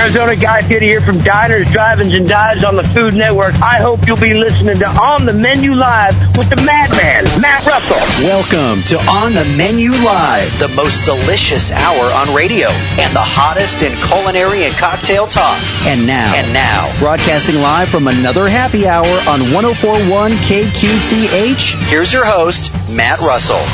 Arizona Guy Fieri here from Diners, Drive-Ins, and Dives on the Food Network. I hope you'll be listening to On the Menu Live with the Madman, Matt Russell. Welcome to On the Menu Live, the most delicious hour on radio and the hottest in culinary and cocktail talk. And now, broadcasting live from another happy hour on 104.1 KQTH, here's your host, Matt Russell.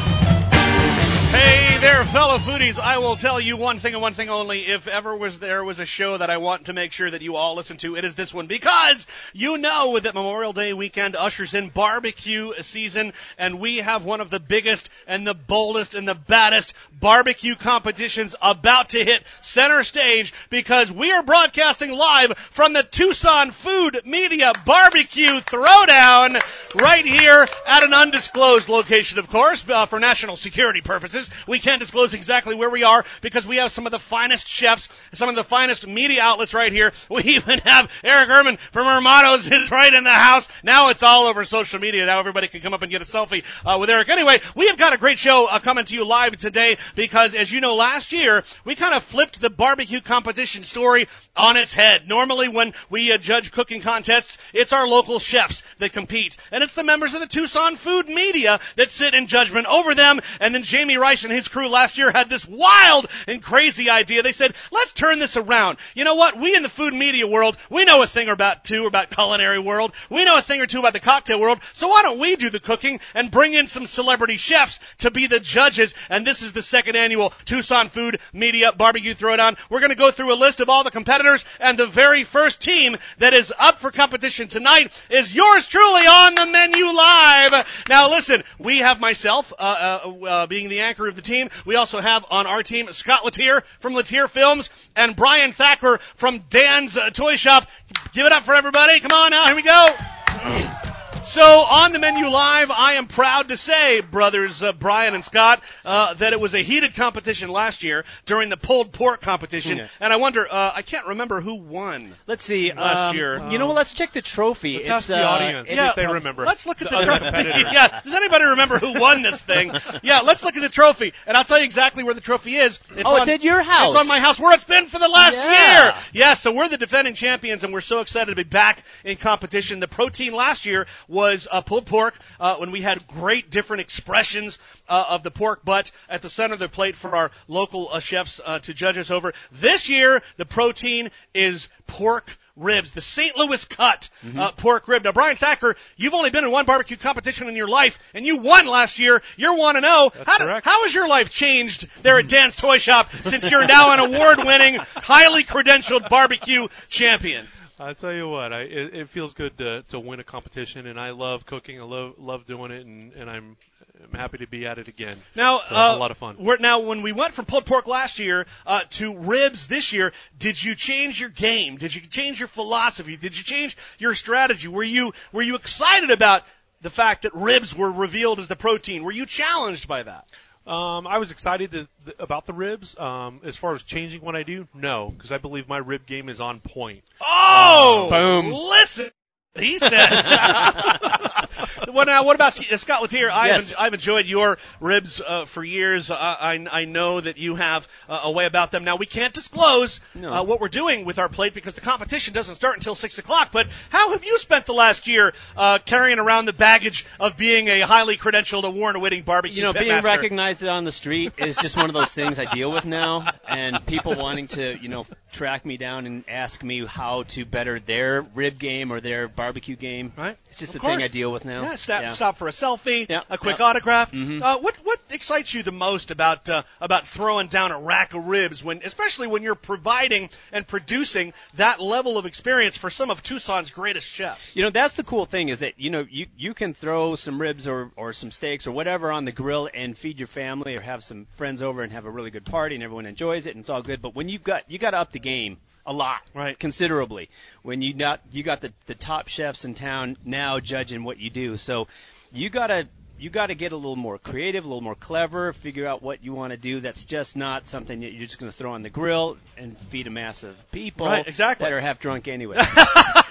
Hey there, fellow foodies. I will tell you one thing and one thing only. If ever there was a show that I want to make sure that you all listen to, it is this one. Because you know that Memorial Day weekend ushers in barbecue season, and we have one of the biggest and the boldest and the baddest barbecue competitions about to hit center stage, because we are broadcasting live from the Tucson Food Media Barbecue Throwdown right here at an undisclosed location, of course, for national security purposes. We can't disclose exactly where we are because we have some of the finest chefs, some of the finest media outlets right here. We even have Eric Ehrman from Hermanos is right in the house. Now it's all over social media. Now everybody can come up and get a selfie with Eric. Anyway, we have got a great show coming to you live today because, as you know, last year we kind of flipped the barbecue competition story on its head. Normally when we judge cooking contests, it's our local chefs that compete, and it's the members of the Tucson Food Media that sit in judgment over them. And then Jamie Rice and his crew last year had this wild and crazy idea. They said, let's turn this around. You know what? We in the food media world, we know a thing or two about culinary world. We know a thing or two about the cocktail world. So why don't we do the cooking and bring in some celebrity chefs to be the judges? And this is the second annual Tucson Food Media Barbecue Throwdown. We're going to go through a list of all the competitors, and the very first team that is up for competition tonight is yours truly on the Menu Live. Now listen, we have myself being the anchor of the team. We also have on our team Scott Latier from Latier Films and Brian Thacker from Dan's Toy Shop. Give it up for everybody. Come on now, here we go. So on the Menu Live, I am proud to say, brothers Brian and Scott, that it was a heated competition last year during the pulled pork competition. Yeah. And I wonder, I can't remember who won. Let's see. Last year. You know what? Let's check the trophy. Let's ask the audience if they remember. Let's look at the trophy. Yeah. Does anybody remember who won this thing? Yeah, let's look at the trophy. And I'll tell you exactly where the trophy is. It's at your house. It's on my house, where it's been for the last year. Yeah, so we're the defending champions, and we're so excited to be back in competition. The protein last year was pulled pork, when we had great different expressions of the pork butt at the center of the plate for our local chefs to judge us over. This year, the protein is pork ribs, the St. Louis cut pork rib. Now, Brian Thacker, you've only been in one barbecue competition in your life, and you won last year. You're 1-0. How has your life changed there at Dan's Toy Shop since you're now an award-winning, highly credentialed barbecue champion? I tell you what, it feels good to win a competition, and I love cooking. I love doing it, and I'm happy to be at it again. Now, so, a lot of fun. Now, when we went from pulled pork last year to ribs this year, did you change your game? Did you change your philosophy? Did you change your strategy? Were you excited about the fact that ribs were revealed as the protein? Were you challenged by that? I was excited about the ribs. As far as changing what I do, no, because I believe my rib game is on point. Oh, boom! Listen, he says. What about Scott Latier? I've enjoyed your ribs for years. I know that you have a way about them. Now, we can't disclose what we're doing with our plate because the competition doesn't start until 6 o'clock. But how have you spent the last year carrying around the baggage of being a highly credentialed, award-winning barbecue pitmaster? Being recognized on the street is just one of those things I deal with now. And people wanting to, track me down and ask me how to better their rib game or their barbecue game. Right. It's just a thing I deal with now. Yeah, stop for a selfie, a quick autograph. Mm-hmm. What excites you the most about throwing down a rack of ribs, especially when you're providing and producing that level of experience for some of Tucson's greatest chefs? That's the cool thing is that, you can throw some ribs or some steaks or whatever on the grill and feed your family or have some friends over and have a really good party and everyone enjoys it and it's all good. But when you got to up the game a lot, right? Considerably. When you got the top chefs in town now judging what you do, so you gotta get a little more creative, a little more clever, figure out what you want to do. That's just not something that you're just going to throw on the grill and feed a mass of people right, exactly. that are half drunk anyway.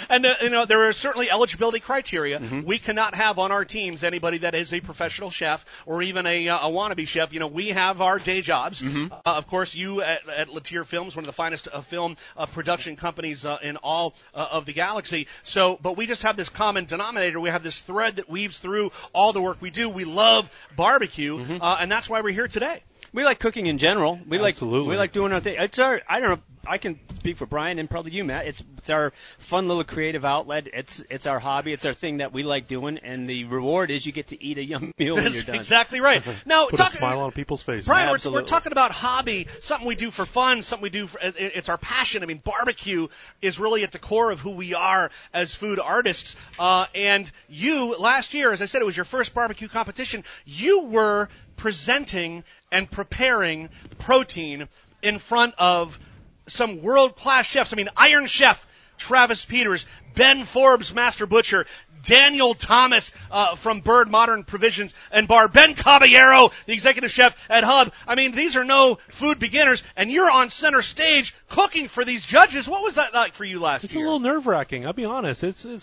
And there are certainly eligibility criteria. We cannot have on our teams anybody that is a professional chef or even a wannabe chef. We have our day jobs. Of course, you at Latier Films, one of the finest film production companies in all of the galaxy. But we just have this common denominator. We have this thread that weaves through all the work we do. We love barbecue, and that's why we're here today. We like cooking in general. We Absolutely. like doing our thing. It's our, I don't know, I can speak for Brian and probably you, Matt. It's our fun little creative outlet. It's our hobby. It's our thing that we like doing, and the reward is you get to eat a yum meal when you're done. Exactly right. Now, Put a smile on people's faces. Brian, we're talking about hobby, something we do for fun, something we do it's our passion. I mean, barbecue is really at the core of who we are as food artists. And you, last year, as I said, it was your first barbecue competition. You were presenting and preparing protein in front of some world-class chefs. I mean, Iron Chef Travis Peters, Ben Forbes, Master Butcher, Daniel Thomas from Bird Modern Provisions and Bar, Ben Caballero, the executive chef at Hub. I mean, these are no food beginners, and you're on center stage cooking for these judges. What was that like for you last year? It's a little nerve-wracking. I'll be honest.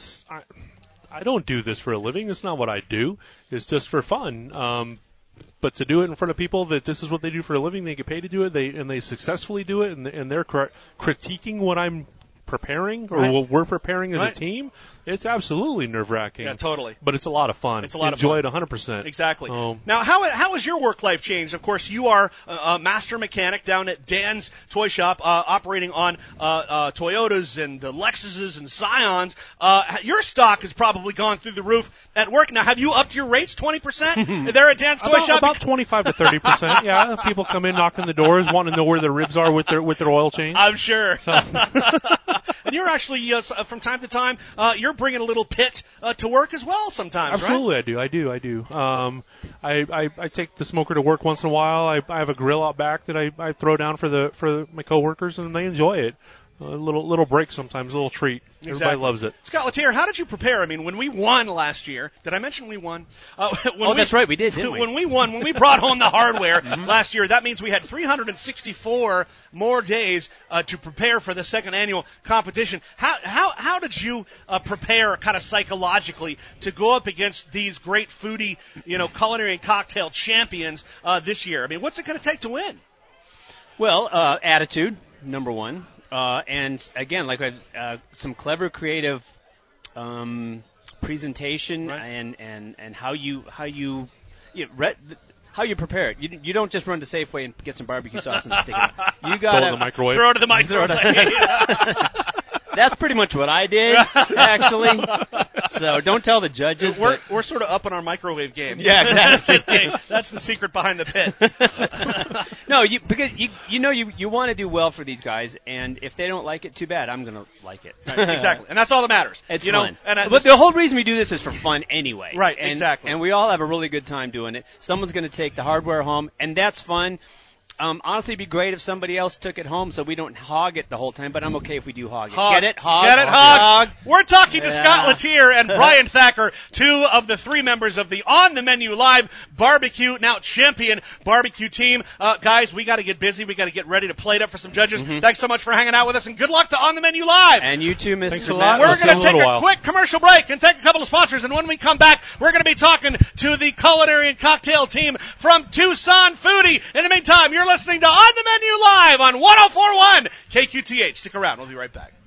I don't do this for a living. It's not what I do. It's just for fun. But to do it in front of people that this is what they do for a living, they get paid to do it, they successfully do it, and they're critiquing what I'm preparing or what we're preparing as a team, it's absolutely nerve-wracking. Yeah, totally. But it's a lot of fun. It's a lot Enjoy of fun. it 100%. Exactly. Now, how has your work life changed? Of course, you are a master mechanic down at Dan's Toy Shop, operating on Toyotas and Lexuses and Scions. Your stock has probably gone through the roof at work. Now, have you upped your rates 20% there at Dan's Toy Shop? About 25 to 30%. Yeah, people come in knocking the doors, wanting to know where their ribs are with their oil change. I'm sure. So. And you're actually, from time to time, you're bringing a little pit to work as well sometimes, Absolutely, right? I do. I take the smoker to work once in a while. I have a grill out back that I throw down for my coworkers, and they enjoy it. A little break sometimes, a little treat. Exactly. Everybody loves it. Scott Latier, how did you prepare? I mean, when we won last year, did I mention we won? That's right, we did, didn't we? When we brought home the hardware last year, that means we had 364 more days to prepare for the second annual competition. How did you prepare kind of psychologically to go up against these great foodie, culinary and cocktail champions this year? I mean, what's it going to take to win? Well, attitude, number one. And again, like some clever, creative presentation, and how you prepare it. You don't just run to Safeway and get some barbecue sauce and stick it. You got to microwave. Throw it in the microwave. That's pretty much what I did, actually. So don't tell the judges. We're sort of up on our microwave game. Yeah, exactly. That's the secret behind the pit. No, because you want to do well for these guys, and if they don't like it, too bad. I'm going to like it. Right, exactly, and that's all that matters. It's fun. But the whole reason we do this is for fun anyway. Right, exactly. And we all have a really good time doing it. Someone's going to take the hardware home, and that's fun. Honestly, it'd be great if somebody else took it home so we don't hog it the whole time, but I'm okay if we do hog it. Hog. Get it? Hog. Get it? Hog. We're talking to Yeah. Scott Latier and Brian Thacker, two of the three members of the On the Menu Live barbecue, now champion barbecue team. Guys, we got to get busy. We got to get ready to plate up for some judges. Thanks so much for hanging out with us, and good luck to On the Menu Live. And you too, Mr. Thanks a Matt. lot. We're We'll see going to you in a take little a while. quick commercial break and thank a couple of sponsors, and when we come back, we're going to be talking to the culinary and cocktail team from Tucson Foodie. In the meantime, you're listening to On the Menu Live on 104.1 KQTH. Stick around. We'll be right back.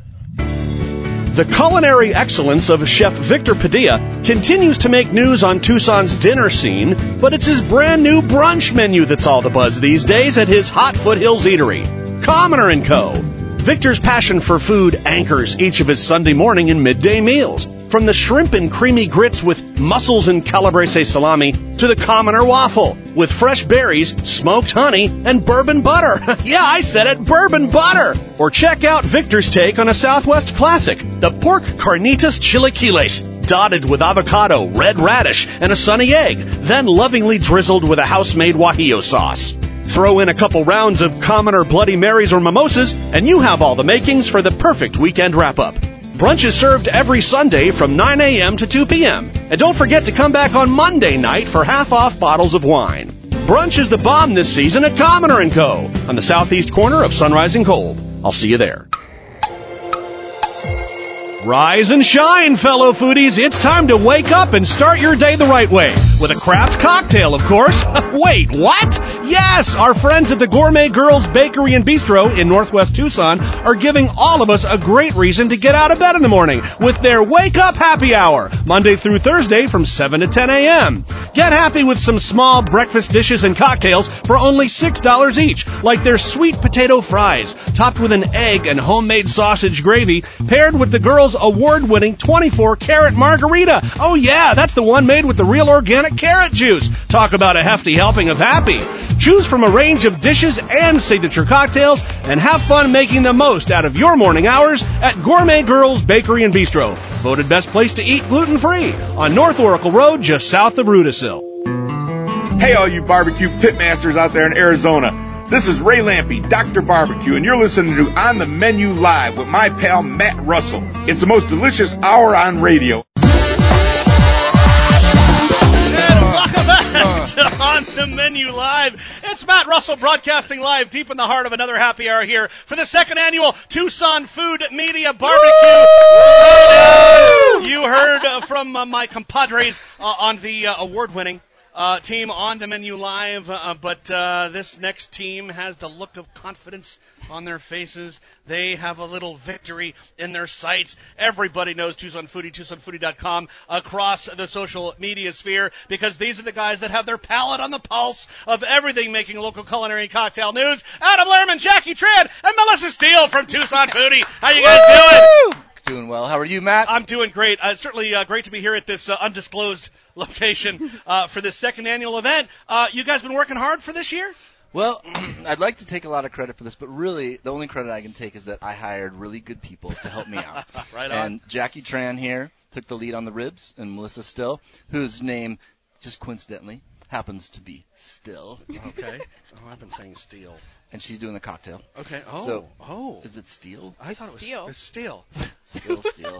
The culinary excellence of Chef Victor Padilla continues to make news on Tucson's dinner scene, but it's his brand new brunch menu that's all the buzz these days at his Hot Foothills Eatery. Commoner & Co. Victor's passion for food anchors each of his Sunday morning and midday meals. From the shrimp and creamy grits with mussels and calabrese salami to the commoner waffle with fresh berries, smoked honey, and bourbon butter. Yeah, I said it, bourbon butter. Or check out Victor's take on a Southwest classic, the pork carnitas chilaquiles, dotted with avocado, red radish, and a sunny egg, then lovingly drizzled with a house-made guajillo sauce. Throw in a couple rounds of commoner Bloody Marys or mimosas, and you have all the makings for the perfect weekend wrap-up. Brunch is served every Sunday from 9 a.m. to 2 p.m. And don't forget to come back on Monday night for half-off bottles of wine. Brunch is the bomb this season at Commoner & Co. on the southeast corner of Sunrise and Gold. I'll see you there. Rise and shine, fellow foodies. It's time to wake up and start your day the right way. With a craft cocktail, of course. Wait, what? Yes, our friends at the Gourmet Girls Bakery and Bistro in Northwest Tucson are giving all of us a great reason to get out of bed in the morning with their Wake Up Happy Hour, Monday through Thursday from 7 to 10 a.m. Get happy with some small breakfast dishes and cocktails for only $6 each, like their sweet potato fries, topped with an egg and homemade sausage gravy, paired with the girls' award-winning 24-karat margarita. Oh yeah, that's the one made with the real organic carrot juice. Talk about a hefty helping of happy. Choose from a range of dishes and signature cocktails and have fun making the most out of your morning hours at Gourmet Girls Bakery and Bistro. Voted best place to eat gluten-free on North Oracle Road, just south of Rudisill. Hey, all you barbecue pitmasters out there in Arizona. This is Ray Lampe, Dr. Barbecue, and you're listening to On the Menu Live with my pal Matt Russell. It's the most delicious hour on radio. Welcome back to On the Menu Live. It's Matt Russell broadcasting live deep in the heart of another happy hour here for the second annual Tucson Food Media Barbecue. You heard from my compadres on the award-winning team On the Menu Live, but this next team has the look of confidence on their faces. They have a little victory in their sights. Everybody knows Tucson Foodie, TucsonFoodie.com, across the social media sphere, because these are the guys that have their palate on the pulse of everything making local culinary and cocktail news. Adam Lehrman, Jackie Tran, and Melissa Steele from Tucson Foodie. How you guys doing? Doing well. How are you, Matt? I'm doing great. Certainly great to be here at this undisclosed location for this second annual event. You guys been working hard for this year? Well, I'd like to take a lot of credit for this, but really the only credit I can take is that I hired really good people to help me out. Right on. And Jackie Tran here took the lead on the ribs, and Melissa Still, whose name, just coincidentally, happens to be Still. Okay. Oh, I've been saying Steel. And she's doing the cocktail. Okay. So, Is it Steel? I thought it was Steel. It's Steel. Steel.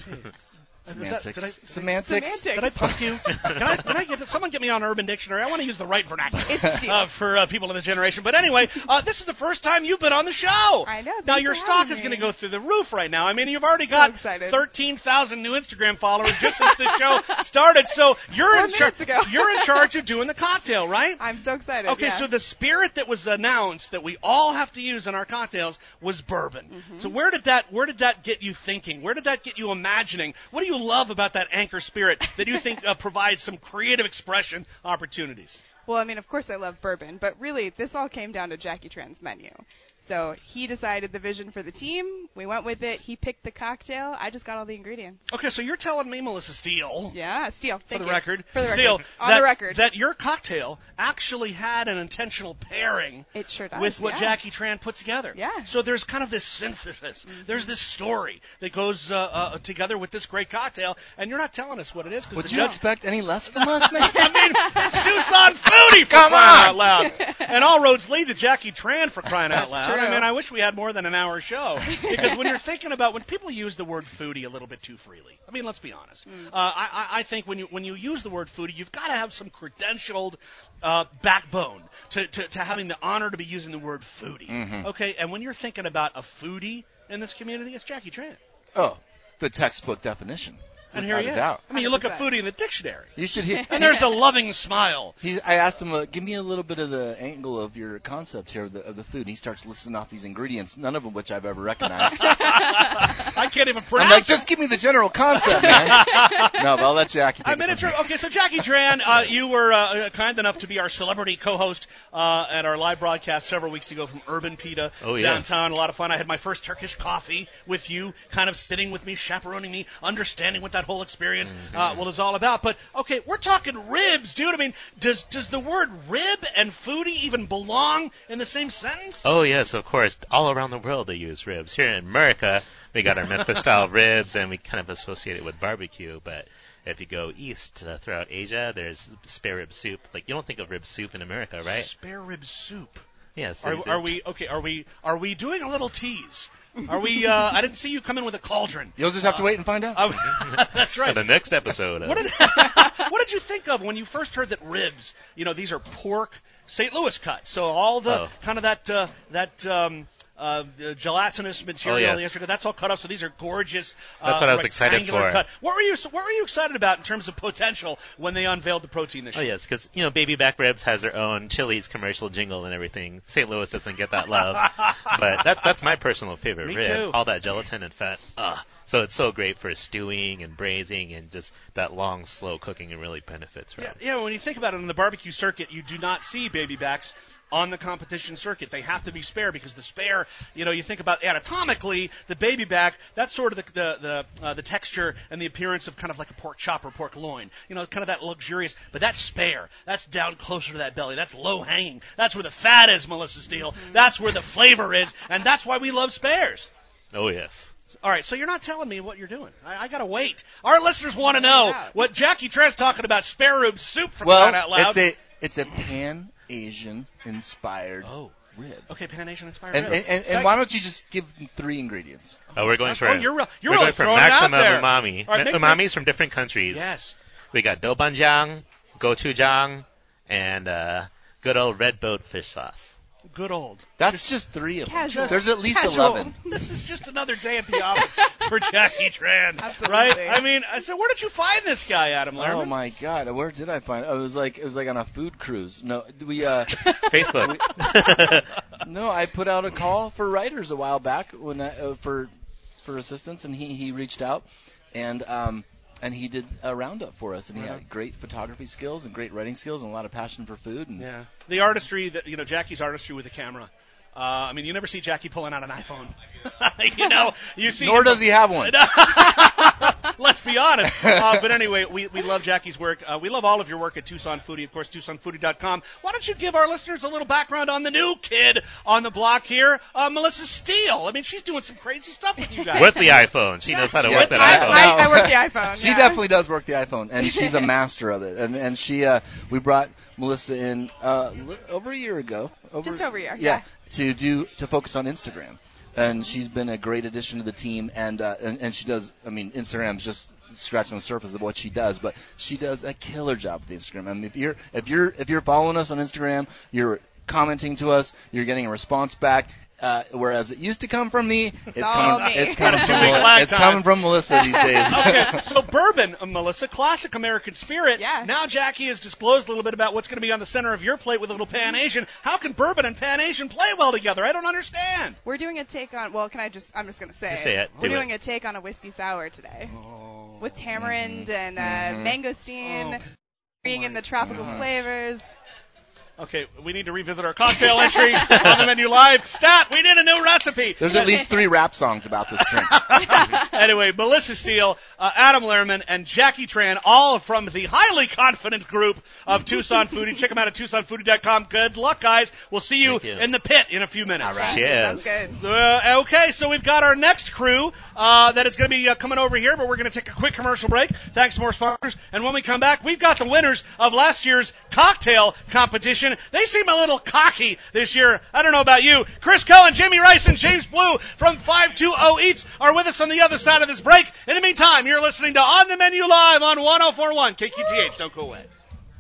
Semantics. Did I punk you? Can I get someone get me on Urban Dictionary? I want to use the right vernacular. It's Steel. For people of this generation. But anyway, this is the first time you've been on the show. I know. Now your stock is going to go through the roof right now. I mean, you've already got 13,000 new Instagram followers just since the show started. So you're in charge of doing the cocktail, right? I'm so excited. Okay, yeah. so the spirit that was announced that we all have to use in our cocktails was bourbon. Mm-hmm. So where did that get you thinking? Where did that get you imagining? What do you love about that anchor spirit that you think provides some creative expression opportunities? Well, I mean, of course I love bourbon, but really this all came down to Jackie Tran's menu. So he decided the vision for the team. We went with it. He picked the cocktail. I just got all the ingredients. Okay, so you're telling me, Melissa Steele. Yeah, Steele. For the record. Steele, on the record. That your cocktail actually had an intentional pairing it sure does, with what Jackie Tran put together. Yeah. So there's kind of this synthesis. Mm-hmm. There's this story that goes together with this great cocktail, and you're not telling us what it is. Would you expect any less from us, man? I mean, it's Tucson Foodie for crying out loud. And all roads lead to Jackie Tran for crying out loud. True. I mean, I wish we had more than an hour show. Because when you're thinking about, when people use the word foodie a little bit too freely, I mean, let's be honest. I think when you use the word foodie, you've got to have some credentialed backbone to having the honor to be using the word foodie. Mm-hmm. Okay, and when you're thinking about a foodie in this community, it's Jackie Tran. Oh, the textbook definition. And here he is. Doubt. I mean, you look at foodie in the dictionary. You should hear. And there's the loving smile. I asked him, give me a little bit of the angle of your concept here of the food. And he starts listing off these ingredients, none of them which I've ever recognized. I can't even pronounce I'm like, just give me the general concept, man. No, but I'll let Jackie take it. Okay, so Jackie Tran, you were kind enough to be our celebrity co-host at our live broadcast several weeks ago from Urban Pita downtown. A lot of fun. I had my first Turkish coffee with you, kind of sitting with me, chaperoning me, understanding what that whole experience is all about. But, okay, we're talking ribs, dude. I mean, does the word rib and foodie even belong in the same sentence? Oh, yes, of course. All around the world they use ribs. Here in America, we got our Memphis-style ribs, and we kind of associate it with barbecue. But if you go east throughout Asia, there's spare rib soup. Like, you don't think of rib soup in America, right? Spare rib soup. Yes. Are we doing a little tease? Are we? I didn't see you come in with a cauldron. You'll just have to wait and find out. That's right. The next episode. What did you think of when you first heard that ribs? You know, these are pork St. Louis cut. So all the kind of that gelatinous material. Oh, yes. That's all cut off. So these are gorgeous. That's what I was excited for. Cut. What were you excited about in terms of potential when they unveiled the protein this year? Oh yes, because Baby Back Ribs has their own Chili's commercial jingle and everything. St. Louis doesn't get that love, but that's my personal favorite Me rib. too. All that gelatin and fat. So it's so great for stewing and braising and just that long, slow cooking. It really benefits from. Yeah. When you think about it, on the barbecue circuit, you do not see baby backs on the competition circuit. They have to be spare because the spare, you think about anatomically, the baby back, that's sort of the texture and the appearance of kind of like a pork chop or pork loin. Kind of that luxurious, but that's spare. That's down closer to that belly. That's low hanging. That's where the fat is, Melissa Steele. That's where the flavor is, and that's why we love spares. Oh yes. All right, so you're not telling me what you're doing. I got to wait. Our listeners want to know what Jackie Tran's talking about spare rib soup for crying out loud. It's a Pan-Asian inspired rib. Okay, Pan-Asian inspired rib. And why don't you just give them 3 ingredients? Oh, we're going for you're we're really going for throwing it out maximum there. umami. All right, Umami's from different countries. Yes. We got doubanjiang, gochujang, and good old red boat fish sauce. Good old. That's just 3 of them. Casual. There's at least Casual. 11. This is just another day at the office for Jackie Tran, Absolutely. right? I mean, so where did you find this guy, Adam Lerman? Oh my God, where did I find it? It was like on a food cruise. No, Facebook. No, I put out a call for writers a while back when for assistance, and he reached out, and he did a roundup for us, and he had great photography skills and great writing skills and a lot of passion for food. And yeah, the artistry that Jackie's artistry with the camera. I mean, you never see Jackie pulling out an iPhone. You see. Nor does he have one. Let's be honest. But anyway, we love Jackie's work. We love all of your work at Tucson Foodie, of course, TucsonFoodie.com. Why don't you give our listeners a little background on the new kid on the block here, Melissa Steele? I mean, she's doing some crazy stuff with you guys. With the iPhone. She knows how to work that iPhone. I work the iPhone. She definitely does work the iPhone, and she's a master of it. And she, we brought Melissa in over a year ago. Just over a year. Yeah. To focus on Instagram. And she's been a great addition to the team, and she does. I mean, Instagram's just scratching the surface of what she does, but she does a killer job with Instagram. I mean, if you're following us on Instagram, you're commenting to us, you're getting a response back. Whereas it used to come from me, it's coming from Melissa these days. Okay, so bourbon, Melissa, classic American spirit. Yeah. Now Jackie has disclosed a little bit about what's going to be on the center of your plate with a little Pan-Asian. How can bourbon and Pan-Asian play well together? I don't understand. We're doing a take on, I'm just going to say Just say it. We're doing a take on a whiskey sour today. With tamarind and mangosteen, bringing in the tropical flavors. Okay, we need to revisit our cocktail entry on the menu live. Stat, we need a new recipe. There's at least 3 rap songs about this drink. Anyway, Melissa Steele, Adam Lerman, and Jackie Tran, all from the highly confident group of Tucson Foodie. Check them out at TucsonFoodie.com. Good luck, guys. We'll see you in the pit in a few minutes. All right. Cheers. Sounds good. Okay, so we've got our next crew that is going to be coming over here, but we're going to take a quick commercial break. Thanks to more sponsors. And when we come back, we've got the winners of last year's cocktail competition. They seem a little cocky this year. I don't know about you. Chris Cohen, Jamie Rice, and James Blue from 520 Eats are with us on the other side of this break. In the meantime, you're listening to On the Menu Live on 104.1 KQTH. Don't go away.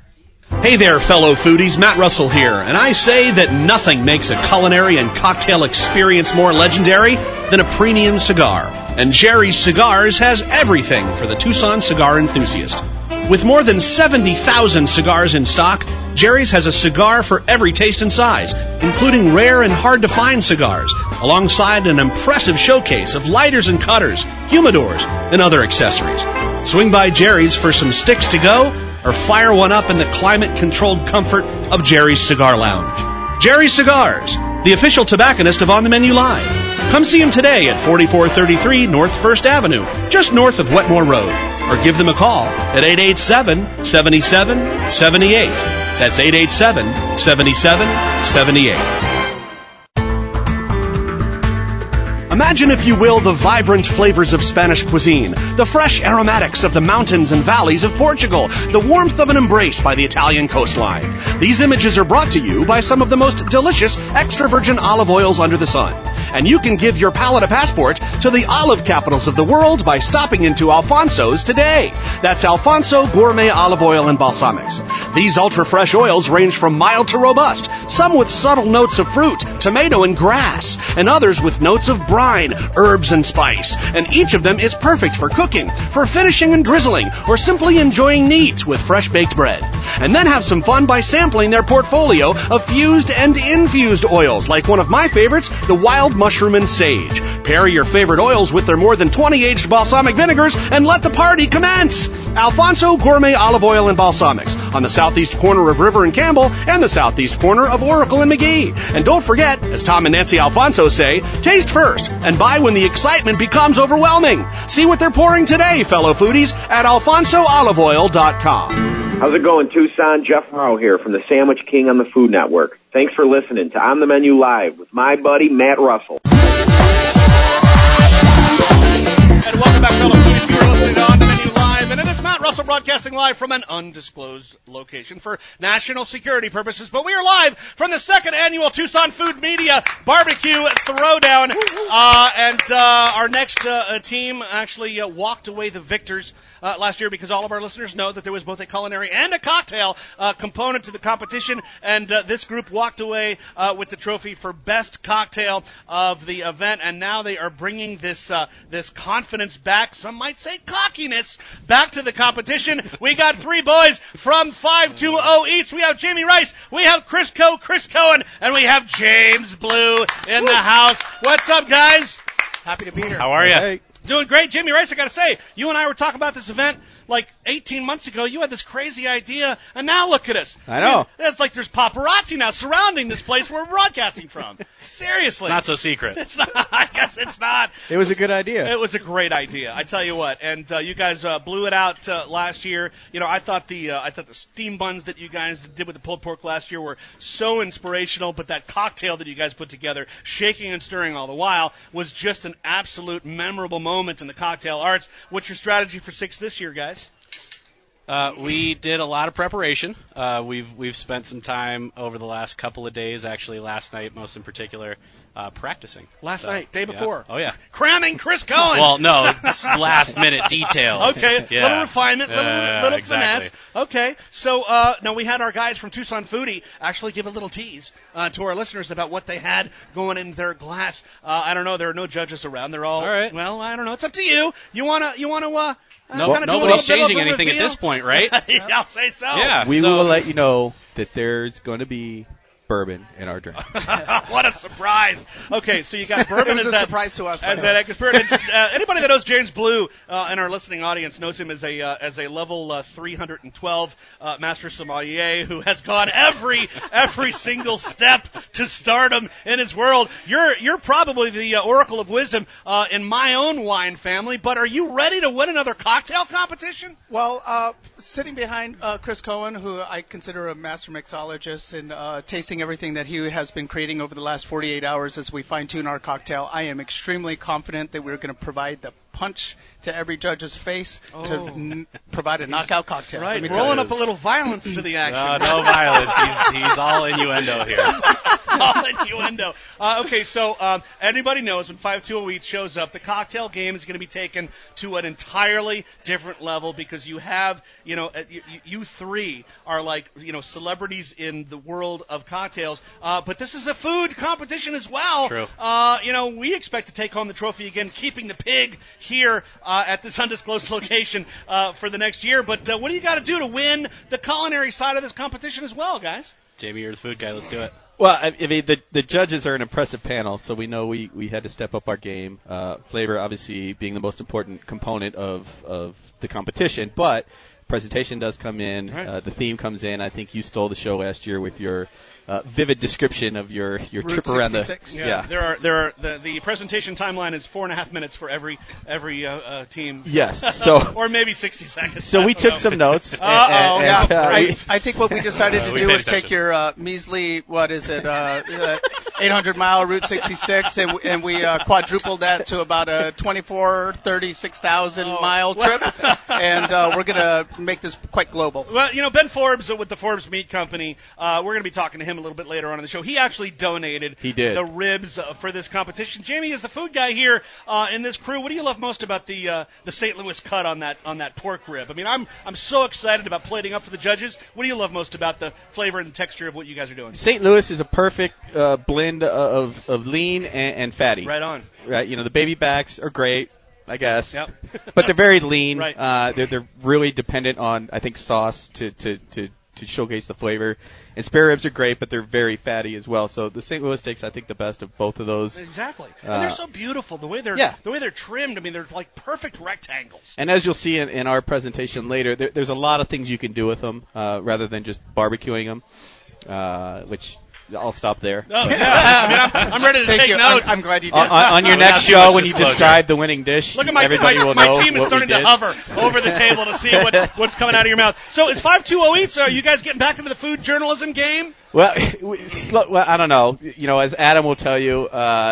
Hey there, fellow foodies. Matt Russell here, and I say that nothing makes a culinary and cocktail experience more legendary than a premium cigar. And Jerry's Cigars has everything for the Tucson cigar enthusiast. With more than 70,000 cigars in stock, Jerry's has a cigar for every taste and size, including rare and hard-to-find cigars, alongside an impressive showcase of lighters and cutters, humidors, and other accessories. Swing by Jerry's for some sticks to go, or fire one up in the climate-controlled comfort of Jerry's Cigar Lounge. Jerry's Cigars, the official tobacconist of On the Menu Live. Come see him today at 4433 North 1st Avenue, just north of Wetmore Road. Or give them a call at 887-7778. That's 887-7778. Imagine, if you will, the vibrant flavors of Spanish cuisine, the fresh aromatics of the mountains and valleys of Portugal, the warmth of an embrace by the Italian coastline. These images are brought to you by some of the most delicious extra virgin olive oils under the sun. And you can give your palate a passport to the olive capitals of the world by stopping into Alfonso's today. That's Alfonso Gourmet Olive Oil and Balsamics. These ultra-fresh oils range from mild to robust, some with subtle notes of fruit, tomato, and grass, and others with notes of brine, herbs, and spice. And each of them is perfect for cooking, for finishing and drizzling, or simply enjoying neat with fresh baked bread. And then have some fun by sampling their portfolio of fused and infused oils, like one of my favorites, the Wild Mushroom and Sage. Pair your favorite oils with their more than 20 aged balsamic vinegars and let the party commence. Alfonso Gourmet Olive Oil and Balsamics on the southeast corner of River and Campbell and the southeast corner of Oracle and McGee. And don't forget, as Tom and Nancy Alfonso say, taste first and buy when the excitement becomes overwhelming. See what they're pouring today, fellow foodies, at alfonsooliveoil.com. How's it going, Tucson? Jeff Morrow here from the Sandwich King on the Food Network. Thanks for listening to On the Menu Live with my buddy Matt Russell. And welcome back, fellow foodies. You are listening to On the Menu Live, and it is Matt Russell broadcasting live from an undisclosed location for national security purposes. But we are live from the second annual Tucson Food Media Barbecue Throwdown. And our next team actually walked away the victors last year, because all of our listeners know that there was both a culinary and a cocktail component to the competition, and this group walked away with the trophy for best cocktail of the event. And now they are bringing this confidence back, some might say cockiness, back to the competition. We got three boys from 520 Eats. We have Jamie Rice, we have Chris Cohen, and we have James Blue in the house. What's up, guys? Happy to be here. How are you? Hey. Doing great. Jamie Rice, I got to say, you and I were talking about this event like 18 months ago. You had this crazy idea, and now look at us. I know. It's like there's paparazzi now surrounding this place we're broadcasting from. Seriously. It's not so secret. It's not. I guess it's not. It was a good idea. It was a great idea. I tell you what. And you guys blew it out last year. You know, I thought the steam buns that you guys did with the pulled pork last year were so inspirational, but that cocktail that you guys put together, shaking and stirring all the while, was just an absolute memorable moment in the cocktail arts. What's your strategy for 6 this year, guys? We did a lot of preparation. We've spent some time over the last couple of days, actually last night most in particular, practicing. Last night, day before. Yeah. Oh, yeah. Cramming Chris Cohen. Well, no, last-minute details. Okay, yeah. Little refinement, little exactly. finesse. Okay, so now we had our guys from Tucson Foodie actually give a little tease to our listeners about what they had going in their glass. I don't know, there are no judges around. They're all right. Well, I don't know. It's up to you. You wanna nobody's changing anything at this point, right? Yeah, I'll say so. Yeah, we will let you know that there's going to be bourbon in our drink. What a surprise! Okay, so you got bourbon. It was a surprise to us. As that expert. Anybody that knows James Blue in our listening audience knows him as a level 312 master sommelier who has gone every single step to stardom in his world. You're probably the oracle of wisdom in my own wine family. But are you ready to win another cocktail competition? Well, sitting behind Chris Cohen, who I consider a master mixologist, and tasting everything that he has been creating over the last 48 hours as we fine-tune our cocktail, I am extremely confident that we're going to provide the punch to every judge's face to provide a knockout cocktail. Right, rolling up a little violence to the action. No violence. He's all innuendo here. All innuendo. Okay, so everybody knows when 520 Eats shows up, the cocktail game is going to be taken to an entirely different level, because you have, you three are like, celebrities in the world of cocktails. But this is a food competition as well. True. We expect to take home the trophy again, keeping the pig here at this undisclosed location for the next year. But what do you got to do to win the culinary side of this competition as well, guys? Jamie, you're the food guy. Let's do it. Well, I mean, the judges are an impressive panel, so we know we had to step up our game. Flavor, obviously, being the most important component of the competition, but presentation does come in. Right. The theme comes in. I think you stole the show last year with your vivid description of your Route trip around 66. Yeah. There are the presentation timeline is 4.5 minutes for every team. Yes. So or maybe 60 seconds. So we took some notes. I think what we decided to do paid was take attention. your measly, what is it, 800-mile Route 66, and we quadrupled that to about a 36,000-mile trip, and we're going to make this quite global. Well, Ben Forbes with the Forbes Meat Company, we're going to be talking to him a little bit later on in the show. He actually donated the ribs for this competition. Jamie, as the food guy here in this crew, what do you love most about the St. Louis cut on that pork rib? I mean, I'm so excited about plating up for the judges. What do you love most about the flavor and texture of what you guys are doing? St. Louis is a perfect blend of lean and fatty. Right on. Right, the baby backs are great, I guess. Yep. But they're very lean. Right. They're really dependent on, I think, sauce to showcase the flavor. And spare ribs are great, but they're very fatty as well. So the St. Louis steak's, I think, the best of both of those. Exactly. And they're so beautiful. The way they're trimmed, I mean, they're like perfect rectangles. And as you'll see in our presentation later, there's a lot of things you can do with them rather than just barbecuing them, which I'll stop there. Oh, yeah. I mean, I'm ready to take notes. I'm glad you did. On your next show, when you describe the winning dish, look at my team is starting to hover over the table to see what's coming out of your mouth. So is 520 Eats, are you guys getting back into the food journalism game? Well, I don't know. As Adam will tell you,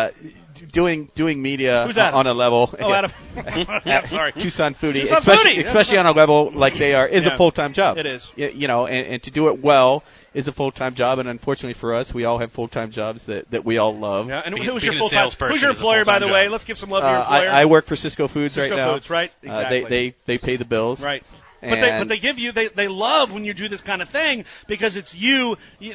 doing media on a level. Oh, Adam. Yeah, sorry. Tucson Foodie, Foodie. especially on a level like they are, is a full-time job. It is. And to do it well is a full-time job, and unfortunately for us, we all have full-time jobs that we all love. Yeah, and who's your employer, by the way? Let's give some love to your employer. I work for Cisco Foods right now. Cisco Foods, right? Exactly. They pay the bills. Right. But they give you they love when you do this kind of thing because it's you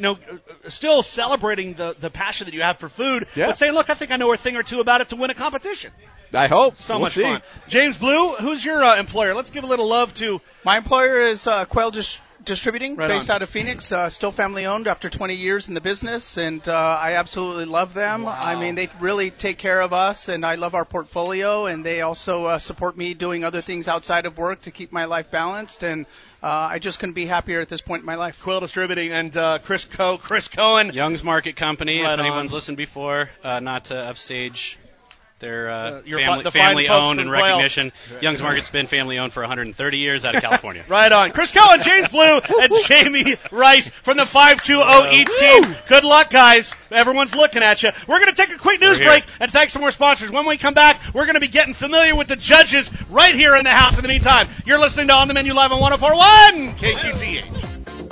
still celebrating the passion that you have for food, but saying, look, I think I know a thing or two about it to win a competition. I hope. So much fun. James Blue, who's your employer? Let's give a little love to. My employer is Quail Distributing, right based on. out of Phoenix, still family owned after 20 years in the business, and I absolutely love them. Wow. I mean, they really take care of us, and I love our portfolio, and they also support me doing other things outside of work to keep my life balanced, and I just couldn't be happier at this point in my life. Quail Distributing and Chris Cohen. Young's Market Company, right if anyone's on. listened before, not to upstage. They're the family owned and Quail. recognition. Young's Market's been family owned for 130 years out of California. Right on. Chris Cohen, James Blue, and Jamie Rice from the 520 Eats team. Good luck, guys. Everyone's looking at you. We're going to take a quick news break and thanks to more sponsors. When we come back, we're going to be getting familiar with the judges right here in the house. In the meantime, you're listening to On the Menu Live on 104.1 KQTH.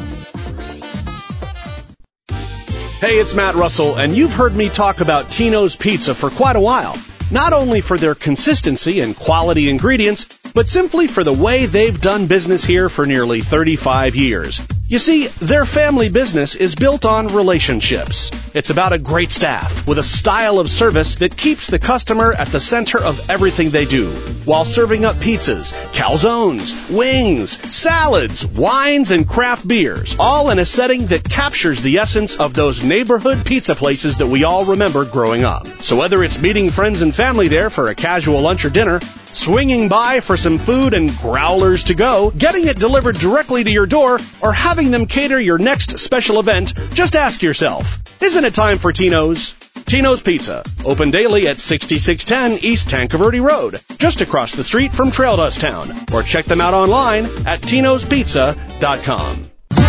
Hey, it's Matt Russell, and you've heard me talk about Tino's Pizza for quite a while. Not only for their consistency and quality ingredients, but simply for the way they've done business here for nearly 35 years. You see, their family business is built on relationships. It's about a great staff with a style of service that keeps the customer at the center of everything they do, while serving up pizzas, calzones, wings, salads, wines, and craft beers, all in a setting that captures the essence of those neighborhood pizza places that we all remember growing up. So whether it's meeting friends and family there for a casual lunch or dinner, swinging by for some food and growlers to go, getting it delivered directly to your door, or having them cater your next special event, just ask yourself, isn't it time for Tino's? Tino's Pizza, open daily at 6610 East Tancaverde Road, just across the street from Trail Dust Town, or check them out online at tinospizza.com.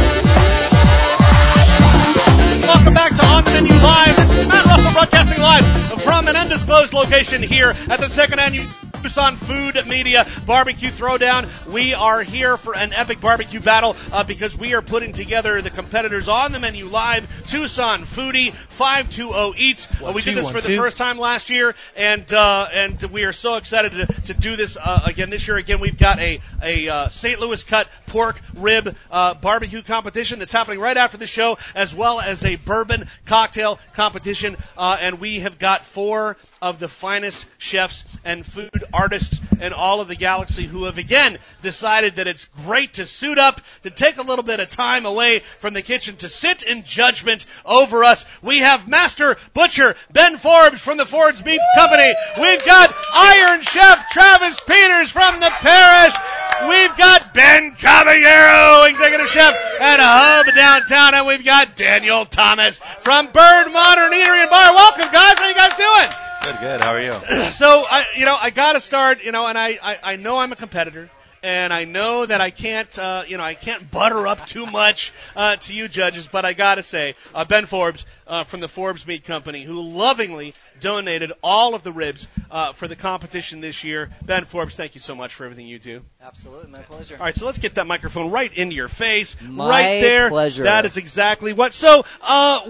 Welcome back to On the Menu Live. This is Matt Russell broadcasting live from an undisclosed location here at the second annual Tucson Food Media Barbecue Throwdown. We are here for an epic barbecue battle because we are putting together the competitors On the Menu Live, Tucson Foodie, 520 Eats. We did this for the first time last year, and we are so excited to do this again this year. Again, we've got a St. Louis cut pork rib barbecue competition that's happening right after the show, as well as a bourbon cocktail competition, and we have got 4 of the finest chefs and food artists in all of the galaxy who have, again, decided that it's great to suit up, to take a little bit of time away from the kitchen, to sit in judgment over us. We have Master Butcher Ben Forbes from the Forbes Meat Company. We've got Iron Chef Travis Peters from the Parish. We've got Ben Caballero, Executive Chef at Hub Downtown, and we've got Daniel Thomas from Bird Modern Eatery and Bar. Welcome, guys. How you guys doing? Good. How are you? So, I got to start, and I know I'm a competitor, and I know that I can't butter up too much to you judges, but I gotta say, Ben Forbes from the Forbes Meat Company, who lovingly donated all of the ribs for the competition this year. Ben Forbes, thank you so much for everything you do. Absolutely, my pleasure. All right, so let's get that microphone right into your face, My right there. pleasure. That is exactly what. So, how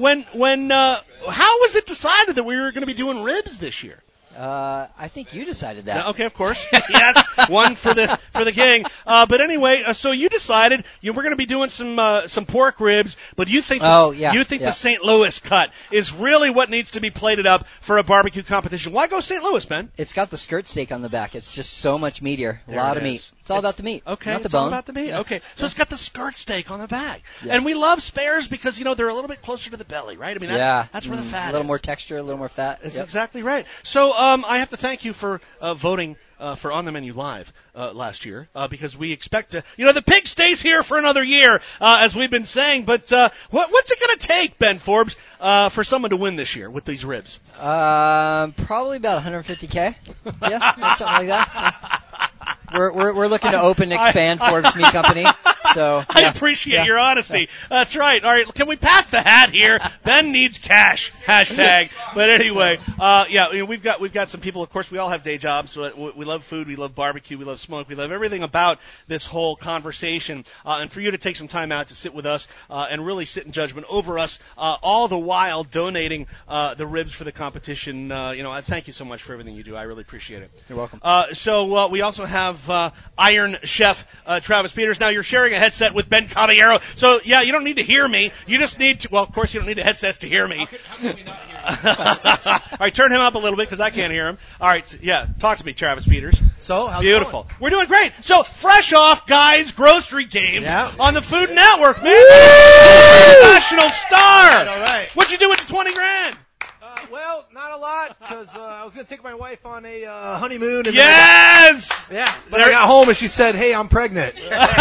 was it decided that we were going to be doing ribs this year? I think you decided that. Yeah, okay, of course. Yes, one for the gang. But anyway, so you decided we're going to be doing some pork ribs, but you think the St. Louis cut is really what needs to be plated up for a barbecue competition. Why go St. Louis, Ben? It's got the skirt steak on the back. It's just so much meatier. A lot of meat. It's all about the meat. Okay, not the it's bone. all about the meat. Yeah. Okay, so it's got the skirt steak on the back, Yeah. and we love spares because they're a little bit closer to the belly, right? I mean, that's where the fat is. A little more texture, a little more fat. That's Yep. exactly right. So I have to thank you for voting for On the Menu Live last year because we expect to, the pig stays here for another year, as we've been saying. But what's it going to take, Ben Forbes, for someone to win this year with these ribs? Probably about 150K. Yeah, something like that. We're looking to open and expand Forbes Meat Company. So I appreciate your honesty. That's right. All right, can we pass the hat here? Ben needs cash. Hashtag. But anyway, we've got some people. Of course, we all have day jobs. We love food. We love barbecue. We love smoke. We love everything about this whole conversation. And for you to take some time out to sit with us and really sit in judgment over us, all the while donating the ribs for the competition. I thank you so much for everything you do. I really appreciate it. You're welcome. So we also have Iron Chef Travis Peters. Now you're sharing a headset with Ben Caballero. So you don't need to hear me. You just need to. Well, of course you don't need the headsets to hear me. How can we not hear you? All right, turn him up a little bit because I can't hear him. All right, talk to me, Travis Peters. So how's beautiful. It going? We're doing great. So fresh off Guys Grocery Games on the Food Network, man. National star. All right. What'd you do with the $20,000? Well, not a lot, because I was going to take my wife on a honeymoon. And yes! But I got home and she said, hey, I'm pregnant.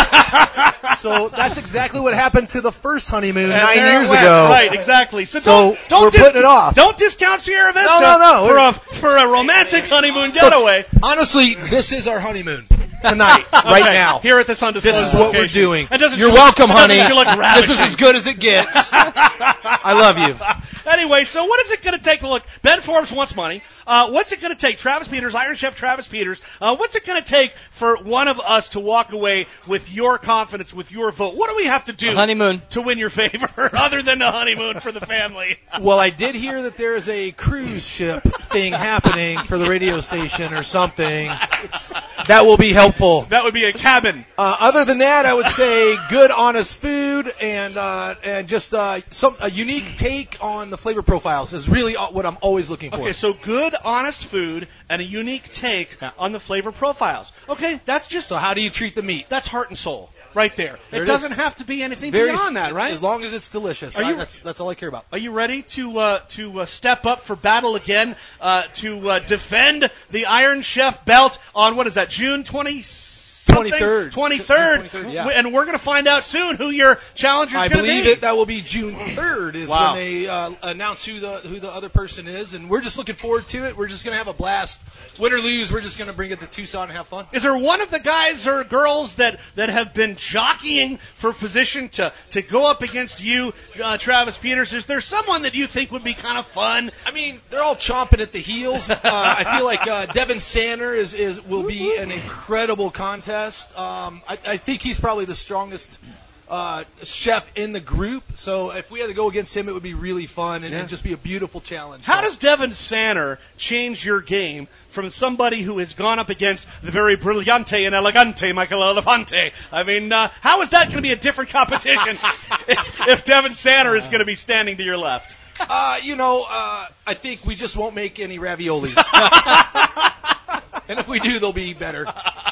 So that's exactly what happened to the first honeymoon 9 years ago. Right, exactly. So we're putting it off. Don't discount Sierra Vista No. For a romantic honeymoon getaway. Honestly, this is our honeymoon. Tonight, right now. Here at this undisclosed This is what location. we're doing. And You're welcome, honey. Doesn't she look This is as good as it gets. I love you. Anyway, so what is it going to take? Look, Ben Forbes wants money. What's it going to take? Travis Peters, Iron Chef Travis Peters, what's it going to take for one of us to walk away with your confidence, with your vote? What do we have to do honeymoon to win your favor other than a honeymoon for the family? Well, I did hear that there's a cruise ship thing happening for the radio station or something. That will be helpful. That would be a cabin. Other than that, I would say good, honest food and just a unique take on the flavor profiles is really what I'm always looking for. Okay, so good, honest food and a unique take on the flavor profiles. Okay, that's just... So how do you treat the meat? That's heart and soul. Right there. It doesn't have to be anything Very beyond that, right? As long as it's delicious. That's all I care about. Are you ready to step up for battle again, to defend the Iron Chef belt on, what is that, June 23rd? 23rd. Yeah. And we're going to find out soon who your challenger is going to be. I believe that will be June 3rd is when they announce who the other person is, and we're just looking forward to it. We're just going to have a blast. Win or lose, we're just going to bring it to Tucson and have fun. Is there one of the guys or girls that have been jockeying for position to go up against you, Travis Peters? Is there someone that you think would be kind of fun? I mean, they're all chomping at the heels. I feel like Devin Sander will be an incredible contest. I think he's probably the strongest chef in the group. So if we had to go against him, it would be really fun and just be a beautiful challenge. How does Devin Sander change your game from somebody who has gone up against the very brillante and elegante Michael Elefante? I mean, how is that going to be a different competition if Devin Sander is going to be standing to your left? I think we just won't make any raviolis. And if we do, they'll be better.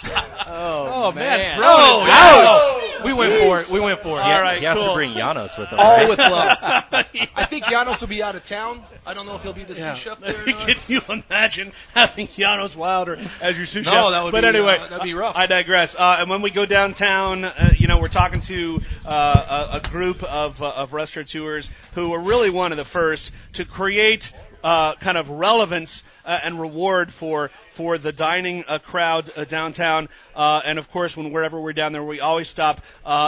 Oh man. Oh, ouch. We went for it. All right, he has to bring Janos with him. All with love. I think Janos will be out of town. I don't know if he'll be the sous chef there or not. Can you imagine having Janos Wilder as your sous chef? No, that would but be, anyway, that'd be rough. I digress. And when we go downtown, we're talking to a group of restaurateurs who were really one of the first to create kind of relevance and reward for the dining crowd downtown. And of course, wherever we're down there, we always stop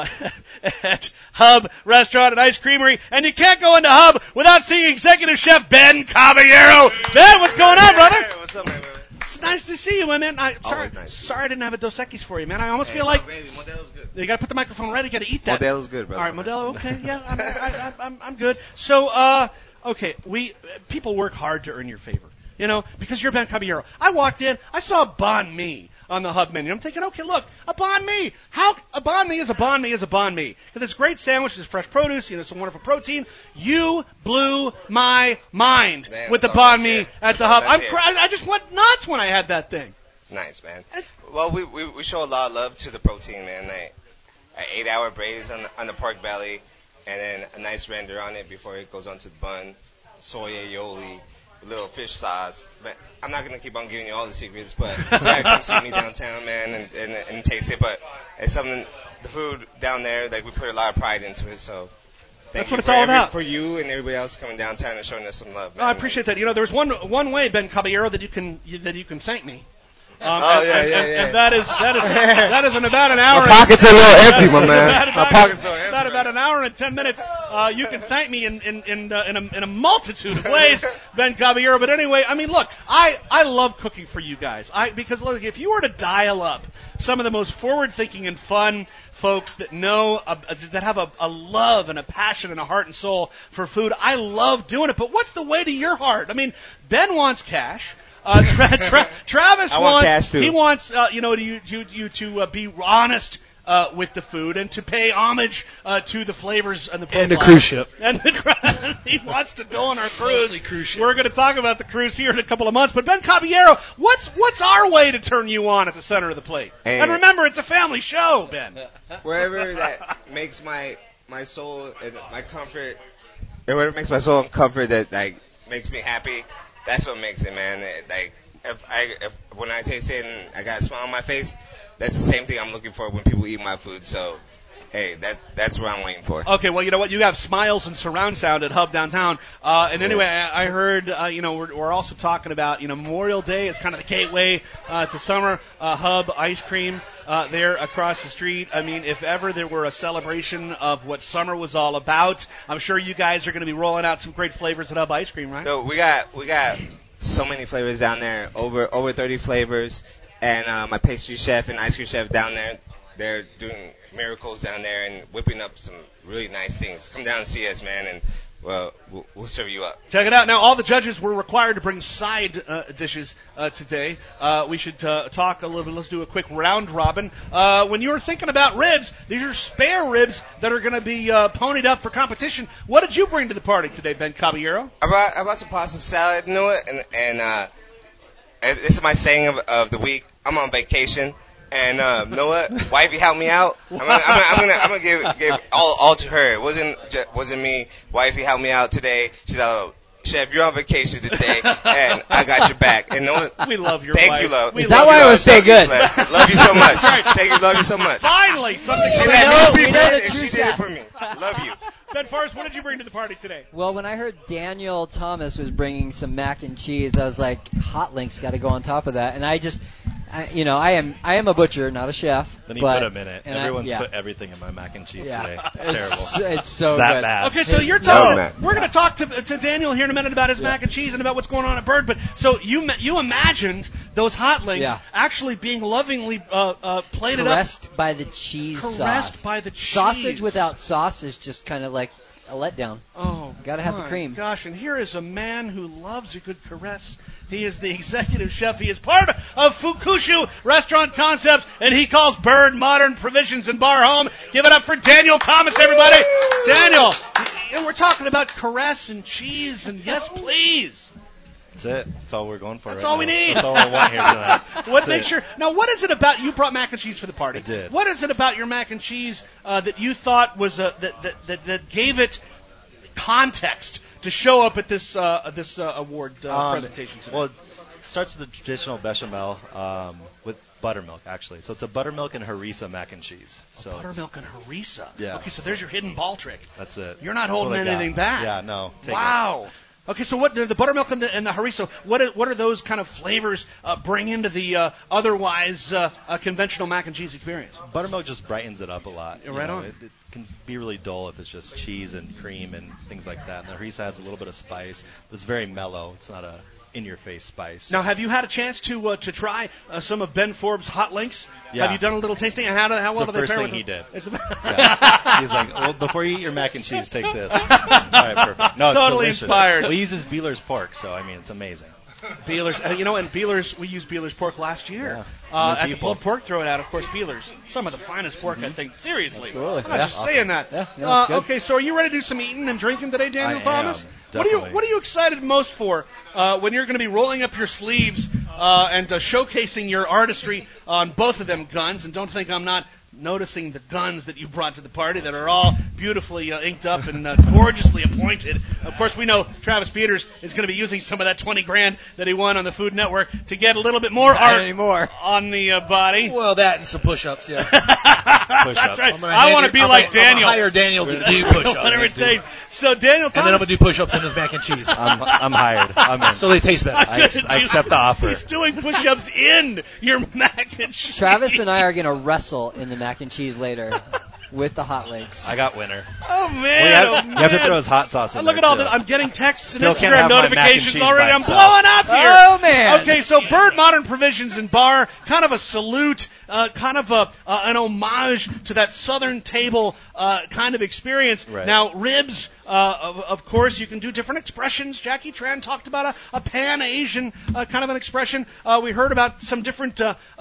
at Hub Restaurant and Ice Creamery. And you can't go into Hub without seeing Executive Chef Ben Caballero. Ben, what's going on, brother? Hey, what's up, man? It's nice to see you, my man. Sorry I didn't have a Dos Equis for you, man. I almost feel like Modelo's good. you got to put the microphone right. You got to eat that. Modelo's good, brother. All right, Modelo. Okay, yeah, I'm good. So, okay, people work hard to earn your favor, because you're Ben Caballero. I walked in, I saw a banh mi on the Hub menu. I'm thinking, okay, look, a banh mi. How a banh mi is a banh mi is a banh mi? This great sandwich, this fresh produce, some wonderful protein. You blew my mind with the banh mi at the Hub. I just went nuts when I had that thing. Nice, man. Well, we show a lot of love to the protein, man. An 8-hour braise on the pork belly, and then a nice render on it before it goes onto the bun. Soy aioli, a little fish sauce. But I'm not gonna keep on giving you all the secrets, but you gotta come see me downtown, man, and taste it. But it's something. The food down there, we put a lot of pride into it. So that's what it's all about. For you and everybody else coming downtown and showing us some love. Man. I appreciate that. There's one way, Ben Caballero, that you can thank me. And that is in about an hour. My pockets are a little empty, my man. My pockets are empty. About an hour and 10 minutes. You can thank me in a multitude of ways, Ben Caballero. But anyway, I mean, look, I love cooking for you guys. Because look, if you were to dial up some of the most forward-thinking and fun folks that that have a love and a passion and a heart and soul for food, I love doing it. But what's the way to your heart? I mean, Ben wants cash. Travis wants cash too. He wants you to be honest with the food and to pay homage to the flavors and the profile. And the cruise ship. And he wants to go on our cruise. Mostly cruise ship. We're going to talk about the cruise here in a couple of months. But Ben Caballero, what's our way to turn you on at the center of the plate? And remember, it's a family show, Ben. Wherever that makes my soul and my comfort, and whatever makes my soul and comfort that makes me happy. That's what makes it, man. If when I taste it and I got a smile on my face, that's the same thing I'm looking for when people eat my food. So, hey, that's what I'm waiting for. Okay, well, you know what? You have smiles and surround sound at Hub downtown. And anyway, I heard, we're also talking about, Memorial Day is kind of the gateway to summer. Hub ice cream there across the street. I mean, if ever there were a celebration of what summer was all about, I'm sure you guys are going to be rolling out some great flavors at Hub ice cream, right? So we got so many flavors down there, over 30 flavors, and my pastry chef and ice cream chef down there, they're doing miracles down there and whipping up some really nice things. Come down and see us, man, and we'll serve you up. Check it out. Now, all the judges were required to bring side dishes today. We should talk a little bit. Let's do a quick round robin. When you were thinking about ribs, these are spare ribs that are going to be ponied up for competition. What did you bring to the party today, Ben Caballero? I brought some pasta salad, and this is my saying of the week. I'm on vacation. And you know what? Wifey helped me out. I'm gonna give all to her. It wasn't me. Wifey helped me out today. She's like, Chef, you're on vacation today, and I got your back. And you know what? We love your Thank wife. you, love. Is that why it was so good? Love you so much. Thank you, love you so much. Finally, something. She let me sleep in, and she did it for me. Love you. Ben Forrest, what did you bring to the party today? Well, when I heard Daniel Thomas was bringing some mac and cheese, I was like, Hot Link's got to go on top of that. And I am a butcher, not a chef. Then you put a minute. Everyone's put everything in my mac and cheese today. It's terrible. It's so that good. bad. Okay, so you're talking. We're going to talk to Daniel here in a minute about his mac and cheese and about what's going on at Bird. But so you imagined those hot links actually being lovingly plated caressed by the cheese sauce. Caressed by the cheese. Sausage without sauce is just kind of like a letdown. Oh, gotta have the cream. Gosh, and here is a man who loves a good caress. He is the executive chef. He is part of Fukushu Restaurant Concepts, and he calls Bird Modern Provisions and Bar home. Give it up for Daniel Thomas, everybody. Daniel, we're talking about caress and cheese, and yes, please. That's it. That's all we're going for. That's right all now. we need. That's all I want here tonight. Make sure. Now, what is it about you brought mac and cheese for the party? I did. What is it about your mac and cheese that you thought was that gave it context to show up at this award presentation today? Well, it starts with the traditional bechamel with buttermilk, actually. So it's a buttermilk and harissa mac and cheese. So buttermilk and harissa. Yeah. Okay, so there's your hidden ball trick. That's it. You're not holding anything back. Yeah, no. Wow. Okay, so what the buttermilk and the harissa? What are those kind of flavors bring into the otherwise conventional mac and cheese experience? Buttermilk just brightens it up a lot. Right on. It can be really dull if it's just cheese and cream and things like that. And the harissa adds a little bit of spice, but it's very mellow. It's not a in-your-face spice. Now, have you had a chance to try some of Ben Forbes' hot links? Yeah. Have you done a little tasting? And how well do they pair with It's the them? first thing he did. Yeah. He's like, well, before you eat your mac and cheese, take this. All right, perfect. No, it's totally delicious. inspired. Well, he uses Beeler's pork, so, I mean, it's amazing. Beeler's, and Beeler's, we used Beeler's pork last year. Yeah. At the pulled pork throw-out, of course, Beeler's. Some of the finest pork, I think. Seriously. Absolutely. I'm not just saying that. Yeah, okay, so are you ready to do some eating and drinking today, Daniel Thomas? Definitely. What are you excited most for when you're going to be rolling up your sleeves and showcasing your artistry on both of them guns? And don't think I'm not noticing the guns that you brought to the party that are all beautifully inked up and gorgeously appointed. Of course, we know Travis Peters is going to be using some of that $20,000 that he won on the Food Network to get a little bit more art on the body. Well, that and some push-ups, yeah. That's right. I want to be like Daniel. I'm hire Daniel to do push-ups. Whatever it takes. So Daniel Thomas. And then I'm going to do push-ups in his mac and cheese. I'm hired. I'm in. So they taste better. I accept the offer. He's doing push-ups in your mac and cheese. Travis and I are going to wrestle in the mac and cheese later with the hot links. I got winner. Oh, man. You have to throw his hot sauce in Look there, at all too. that. I'm getting texts and Still can't Instagram have my mac and notifications cheese already. by I'm itself. blowing up here. Oh, man. Okay, so Bird Modern Provisions and Bar, kind of a salute, kind of an homage to that Southern table kind of experience. Right. Now, ribs, of course, you can do different expressions. Jackie Tran talked about a Pan-Asian kind of an expression. We heard about some different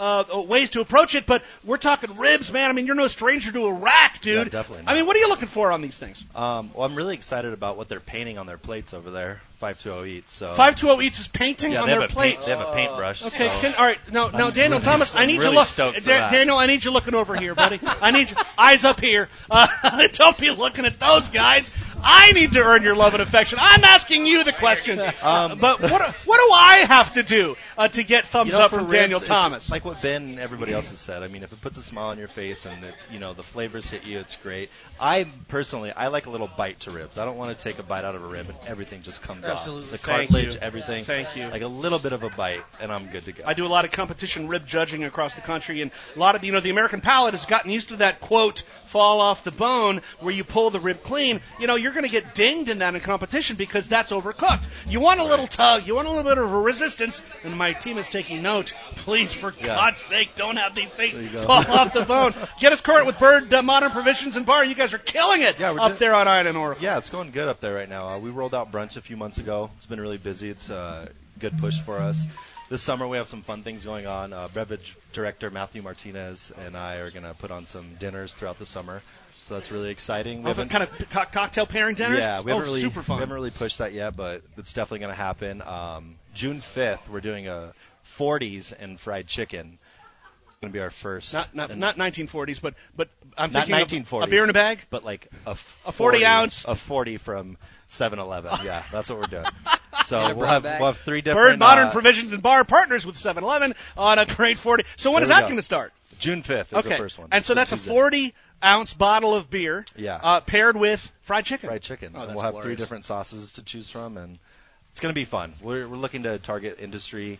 ways to approach it, but we're talking ribs, man. I mean, you're no stranger to a rack, dude. Yeah, definitely I mean, what are you looking for on these things? Well, I'm really excited about what they're painting on their plates over there. 520 Eats. So 520 Eats is painting on their plates. They have a paintbrush. Okay, so all right. Now, Daniel really Thomas, I need really you look. stoked for that. Daniel, I need you looking over here, buddy. I need you, eyes up here. Don't be looking at those guys. I need to earn your love and affection. I'm asking you the questions. But what do I have to do to get thumbs up from for Daniel ribs, Thomas? It's like what Ben and everybody else has said. I mean, if it puts a smile on your face and the flavors hit you, it's great. I like a little bite to ribs. I don't want to take a bite out of a rib and everything just comes Absolutely. off. The Thank cartilage, you. everything. Thank you. Like a little bit of a bite, and I'm good to go. I do a lot of competition rib judging across the country, and a lot of, the American palate has gotten used to that, quote, fall off the bone, where you pull the rib clean. You're going to get dinged in that in competition because that's overcooked. You want a little tug, you want a little bit of a resistance, and my team is taking note. Please, for God's sake, don't have these things fall off the bone. Get us current with Bird Modern Provisions and Bar. You guys are killing it up there on Iron and Oracle. Yeah, it's going good up there right now. We rolled out brunch a few months ago. It's been really busy. It's a good push for us. This summer we have some fun things going on. Beverage director Matthew Martinez and I are going to put on some dinners throughout the summer. So that's really exciting. Kind of cocktail pairing dinners? Yeah, super fun. We haven't really pushed that yet, but it's definitely going to happen. June 5th, we're doing a 40s and fried chicken. It's going to be our first. Not 1940s, but I'm not thinking 1940s. A beer in a bag? But like a 40 ounce. A 40 from 7-Eleven. Yeah, that's what we're doing. So we'll have three different. Bird Modern Provisions and Bar partners with 7-Eleven on a great 40. So when is that going to start? June 5th is the first one. And so that's Tuesday. a 40-ounce bottle of beer paired with fried chicken. Fried chicken. Oh, and we'll have three different sauces to choose from, and it's going to be fun. We're looking to target industry.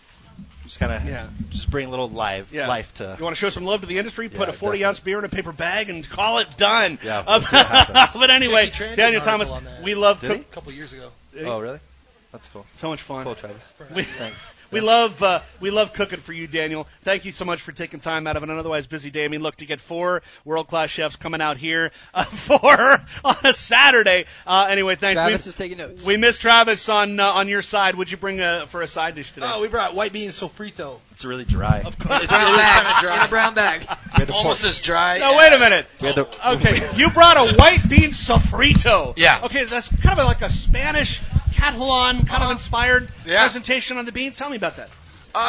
Just kind of just bring a little life to. You want to show some love to the industry? Put a 40-ounce beer in a paper bag and call it done. Yeah, we'll see what happens. But anyway, Daniel Thomas, we love. A couple years ago. Oh, really? That's cool. So much fun. Cool, Travis. Thanks. We love cooking for you, Daniel. Thank you so much for taking time out of an otherwise busy day. I mean, look, to get 4 world-class chefs coming out here on a Saturday. Anyway, thanks. Travis is taking notes. We missed Travis on your side. What'd you bring for a side dish today? Oh, we brought white bean sofrito. It's really dry. Of course. It is kind of dry. In a brown bag. Almost as dry. No, wait a minute. Okay, you brought a white bean sofrito. Yeah. Okay, that's kind of like a Spanish Catalan kind of inspired presentation on the beans. Tell me about that.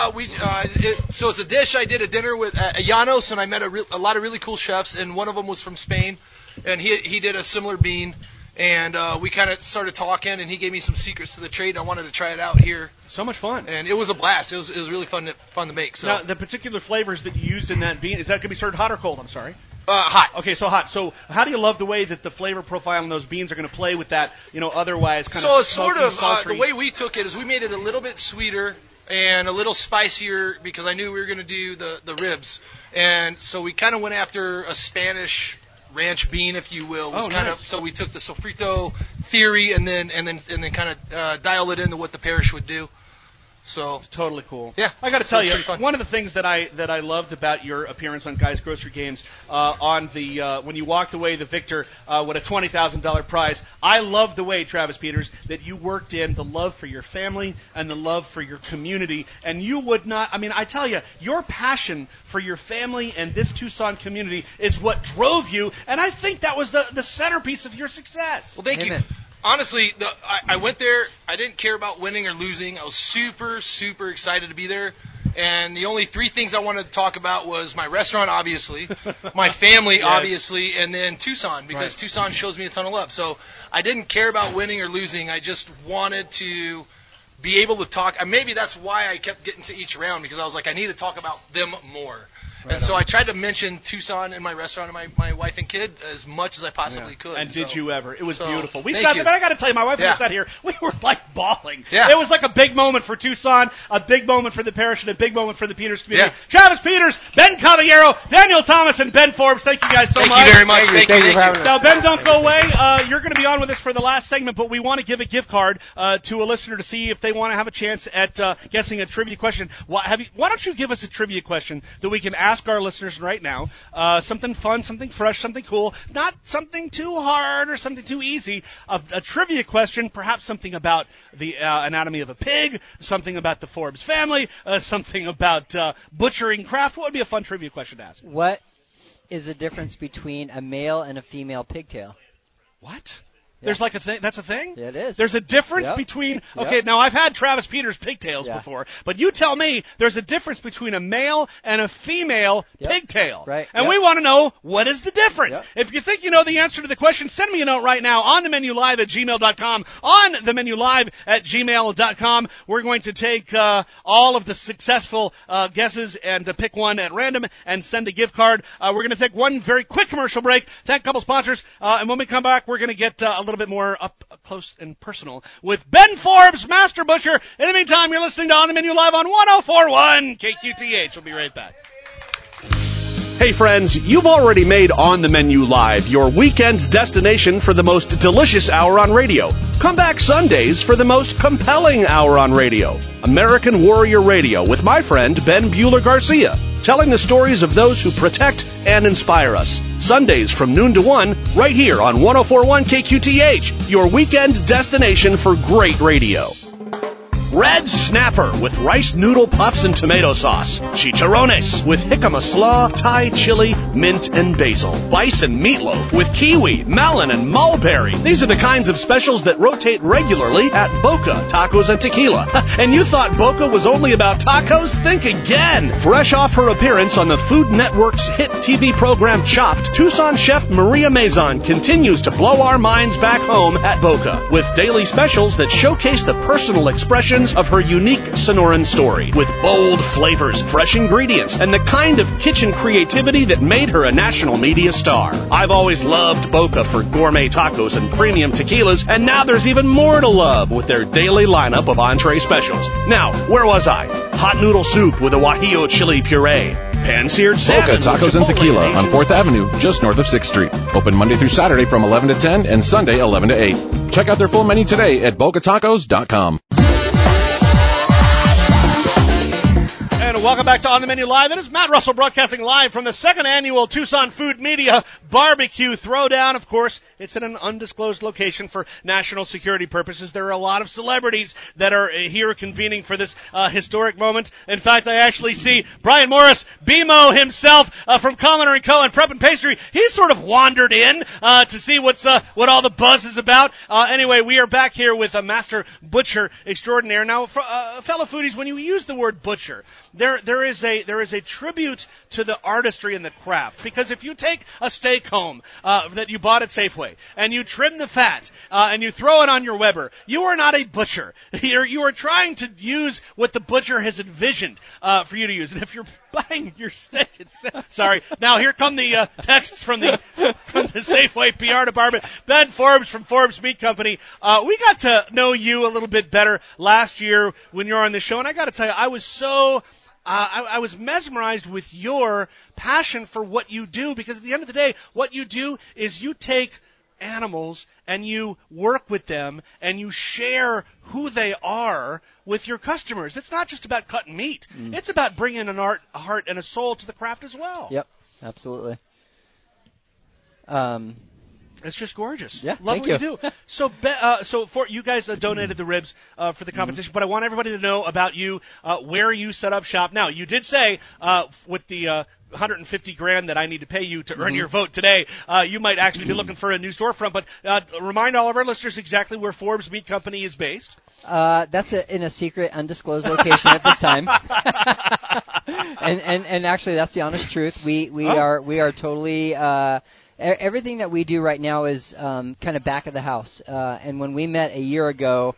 So it's a dish I did a dinner with Llanos, and I met a lot of really cool chefs, and one of them was from Spain, and he did a similar bean, and we kind of started talking, and he gave me some secrets to the trade, and I wanted to try it out here. So much fun. And it was a blast. It was really fun to make. So now, the particular flavors that you used in that bean, is that going to be served hot or cold? I'm sorry. Hot. Okay, so hot. So how do you love the way that the flavor profile on those beans are going to play with that, otherwise kind So of sort smoky, of sultry? the way we took it is we made it a little bit sweeter and a little spicier because I knew we were going to do the ribs. And so we kind of went after a Spanish ranch bean, if you will. So we took the sofrito theory and then kind of dial it into what the parish would do. So totally cool. Yeah, I got to tell you, fun. one of the things that I loved about your appearance on Guys Grocery Games on the when you walked away the victor with a $20,000 prize, I loved the way, Travis Peters, that you worked in the love for your family and the love for your community, and you would not. I mean, I tell you, your passion for your family and this Tucson community is what drove you, and I think that was the centerpiece of your success. Well, thank you. Honestly, I went there. I didn't care about winning or losing. I was super, super excited to be there. And the only three things I wanted to talk about was my restaurant, obviously, my family, obviously, and then Tucson, because Tucson shows me a ton of love. So I didn't care about winning or losing. I just wanted to be able to talk. And maybe that's why I kept getting to each round, because I was like, I need to talk about them more. And so I tried to mention Tucson in my restaurant and my wife and kid as much as I possibly could. And did you ever? It was beautiful. We thank sat you. there, but I got to tell you, my wife and I sat here. We were like bawling. Yeah. It was like a big moment for Tucson, a big moment for the parish, and a big moment for the Peters community. Travis Peters, Ben Caballero, Daniel Thomas, and Ben Forbes. Thank you guys so much. Thank you very much. Thank you for having us. Now, Ben, don't go away. You're going to be on with us for the last segment, but we want to give a gift card to a listener to see if they want to have a chance at guessing a trivia question. Why don't you give us a trivia question that we can ask our listeners right now? Something fun, something fresh, something cool, not something too hard or something too easy. A trivia question, perhaps something about the anatomy of a pig, something about the Forbes family, something about butchering craft. What would be a fun trivia question to ask? What is the difference between a male and a female pigtail? What? There's like a thing. That's a thing? Yeah, it is. There's a difference between. Okay, now I've had Travis Peters pigtails before, but you tell me there's a difference between a male and a female pigtail. Right. And we want to know what is the difference. If you think you know the answer to the question, send me a note right now on themenulive@gmail.com. On themenulive@gmail.com. We're going to take all of the successful guesses and pick one at random and send a gift card. We're going to take one very quick commercial break. Thank a couple sponsors, and when we come back, we're going to get a little bit more up close and personal with Ben Forbes, Master Butcher. In the meantime, you're listening to On the Menu Live on 104.1 KQTH. We'll be right back. Hey friends, you've already made On the Menu Live your weekend destination for the most delicious hour on radio. Come back Sundays for the most compelling hour on radio. American Warrior Radio with my friend Ben Bueller Garcia, telling the stories of those who protect and inspire us. Sundays from noon to 1, right here on 104.1 KQTH, your weekend destination for great radio. Red Snapper with rice noodle puffs and tomato sauce. Chicharrones with jicama slaw, Thai chili, mint, and basil. Bison meatloaf with kiwi, melon, and mulberry. These are the kinds of specials that rotate regularly at Boca Tacos and Tequila. And you thought Boca was only about tacos? Think again. Fresh off her appearance on the Food Network's hit TV program Chopped, Tucson chef Maria Mazon continues to blow our minds back home at Boca with daily specials that showcase the personal expression of her unique Sonoran story, with bold flavors, fresh ingredients, and the kind of kitchen creativity that made her a national media star. I've always loved Boca for gourmet tacos and premium tequilas, and now there's even more to love with their daily lineup of entree specials. Now, where was I? Hot noodle soup with a guajillo chili puree. Pan-seared salmon. Boca Tacos and Tequila on 4th Avenue, just north of 6th Street. Open Monday through Saturday from 11 to 10 and Sunday 11 to 8. Check out their full menu today at bocatacos.com. And welcome back to On the Menu Live. It is Matt Russell broadcasting live from the second annual Tucson Food Media Barbecue Throwdown. Of course, it's in an undisclosed location for national security purposes. There are a lot of celebrities that are here convening for this historic moment. In fact, I actually see Brian Morris, BMO himself, from Commoner & Co. and Prep and Pastry. He's sort of wandered in to see what all the buzz is about. Anyway, we are back here with a master butcher extraordinaire. Now, fellow foodies, when you use the word butcher, there is a tribute to the artistry and the craft. Because if you take a steak home that you bought at Safeway and you trim the fat and you throw it on your Weber, you are not a butcher. You are trying to use what the butcher has envisioned for you to use. And if you're buying your steak, sorry. Now here come the texts from the Safeway PR department. Ben Forbes from Forbes Meat Company. We got to know you a little bit better last year when you were on the show, and I got to tell you, I was so I was mesmerized with your passion for what you do, because at the end of the day, what you do is you take animals and you work with them and you share who they are with your customers. It's not just about cutting meat. It's about bringing a heart and a soul to the craft as well. Yep, absolutely. It's just gorgeous. Yeah, love thank what you. you do. So for you guys donated the ribs for the competition, but I want everybody to know about you, where you set up shop. Now, you did say with the $150,000 that I need to pay you to earn your vote today, you might actually be looking for a new storefront. But remind all of our listeners exactly where Forbes Meat Company is based. That's in a secret, undisclosed location at this time. and actually, that's the honest truth. We are totally. Everything that we do right now is kind of back of the house. And when we met a year ago,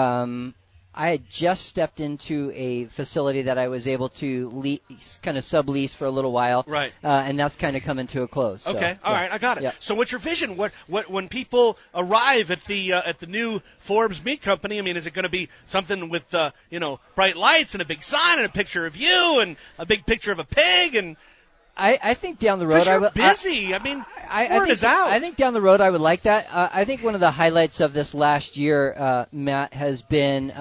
I had just stepped into a facility that I was able to kind of sublease for a little while. Right. And that's kind of coming to a close. Okay. So, All right. I got it. So what's your vision? What when people arrive at the new Forbes Meat Company, I mean, is it going to be something with bright lights and a big sign and a picture of you and a big picture of a pig and I think down the road I will. Busy. I mean, word is out. I think down the road I would like that. I think one of the highlights of this last year, Matt, has been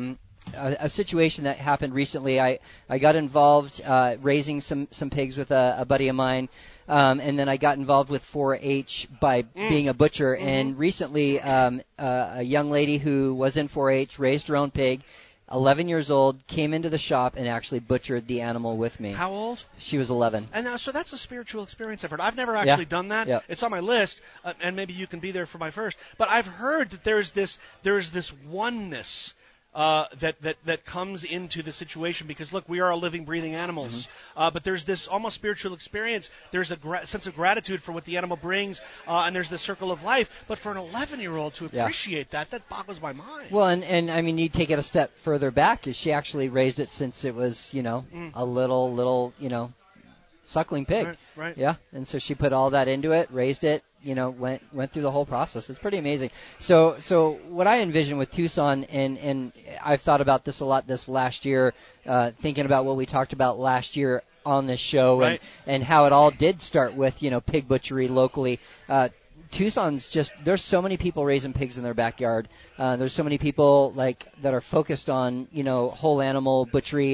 a situation that happened recently. I got involved raising some pigs with a buddy of mine, and then I got involved with 4-H by being a butcher. And recently, a young lady who was in 4-H raised her own pig. 11 years old, came into the shop and actually butchered the animal with me. How old? She was 11. And now, so that's a spiritual experience I've heard. I've never actually done that. Yep. It's on my list, and maybe you can be there for my first. But I've heard that there's this oneness that comes into the situation, because look, we are all living, breathing animals, but there's this almost spiritual experience. There's a sense of gratitude for what the animal brings, and there's the circle of life. But for an 11-year-old to appreciate that boggles my mind. Well, and I mean, you take it a step further back. Is she actually raised it since it was a little suckling pig. Right. Yeah, and so she put all that into it, raised it, went through the whole process. It's pretty amazing. So what I envision with Tucson, and I've thought about this a lot this last year, thinking about what we talked about last year on this show, right, and how it all did start with, pig butchery locally. Tucson's just, there's so many people raising pigs in their backyard. There's so many people that are focused on, whole animal butchery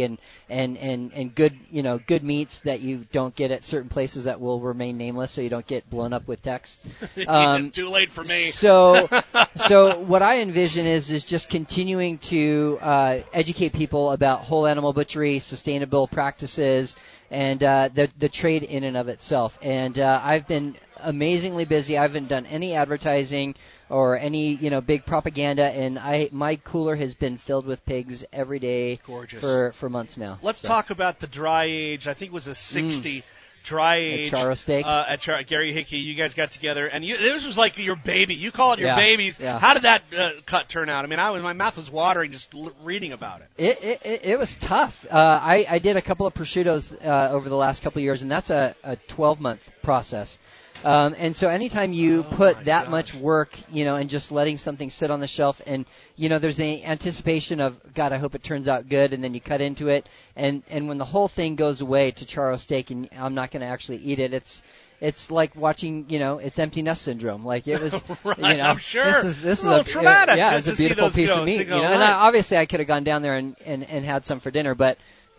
and good, good meats that you don't get at certain places that will remain nameless, so you don't get blown up with text. Too late for me. So what I envision is just continuing to educate people about whole animal butchery, sustainable practices, and the trade in and of itself. And I've been amazingly busy. I haven't done any advertising or any big propaganda, and my cooler has been filled with pigs every day. Gorgeous. For months now. Let's talk about the dry age. I think it was a 60 dry age at Charo Steak. At Gary Hickey. You guys got together, and this was like your baby. You call it your babies. Yeah. How did that cut turn out? I mean, my mouth was watering just reading about it. It was tough. I did a couple of prosciuttos over the last couple of years, and that's a 12-month process. And so anytime you put that much work, and just letting something sit on the shelf, and, there's the anticipation of, God, I hope it turns out good, and then you cut into it, and when the whole thing goes away to Charo Steak and I'm not going to actually eat it, it's like watching, it's empty nest syndrome. Like it was, right, I'm sure. This is a little traumatic. It's a beautiful piece of meat, and obviously I could have gone down there and had some for dinner, but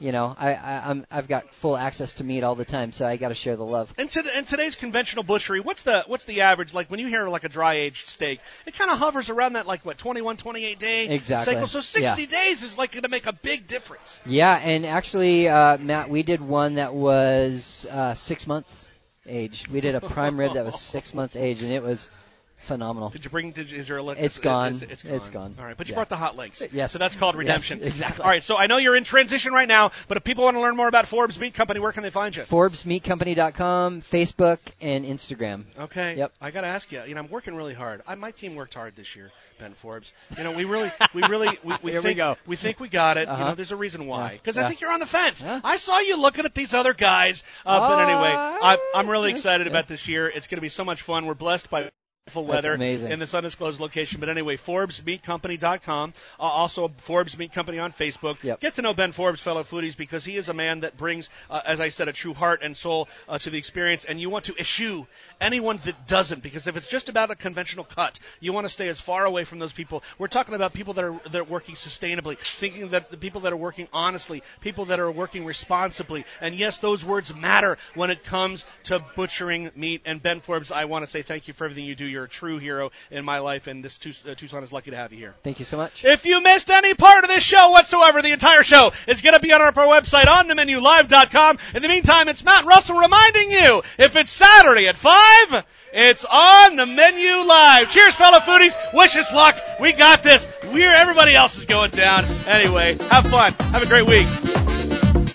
I've got full access to meat all the time, so I got to share the love. And today's conventional butchery, what's the average? Like when you hear like a dry aged steak, it kind of hovers around that 21, 28 day cycle. So 60 days is like going to make a big difference. Yeah, and actually, Matt, we did one that was 6 months age. We did a prime rib that was 6 months age, and it was Phenomenal. Did you bring? Is there a? It's gone. It's gone. It's gone. All right, but you Yeah. brought the hot links. Yes. So that's called redemption. Yes, exactly. All right. So I know you're in transition right now, but if people want to learn more about Forbes Meat Company, where can they find you? ForbesMeatCompany.com, Facebook, and Instagram. Okay. Yep. I got to ask you. I'm working really hard. My team worked hard this year, Ben Forbes. We really, Here we go. We think we got it. Uh-huh. There's a reason why. Because Yeah. I think you're on the fence. Yeah. I saw you looking at these other guys. But anyway, I'm really excited about this year. It's going to be so much fun. We're blessed by beautiful weather amazing. in this undisclosed location. But anyway, ForbesMeatCompany.com. Also, Forbes Meat Company on Facebook. Yep. Get to know Ben Forbes, fellow foodies, because he is a man that brings, as I said, a true heart and soul to the experience. And you want to eschew anyone that doesn't, because if it's just about a conventional cut, you want to stay as far away from those people. We're talking about people that are working sustainably, thinking that the people that are working honestly, people that are working responsibly. And yes, those words matter when it comes to butchering meat. And Ben Forbes, I want to say thank you for everything you do. You're a true hero in my life, and this Tucson is lucky to have you here. Thank you so much. If you missed any part of this show whatsoever, the entire show is going to be on our website, onthemenulive.com. In the meantime, it's Matt Russell reminding you, if it's Saturday at 5, it's On the Menu Live. Cheers, fellow foodies. Wish us luck. We got this. Everybody else is going down. Anyway, have fun. Have a great week.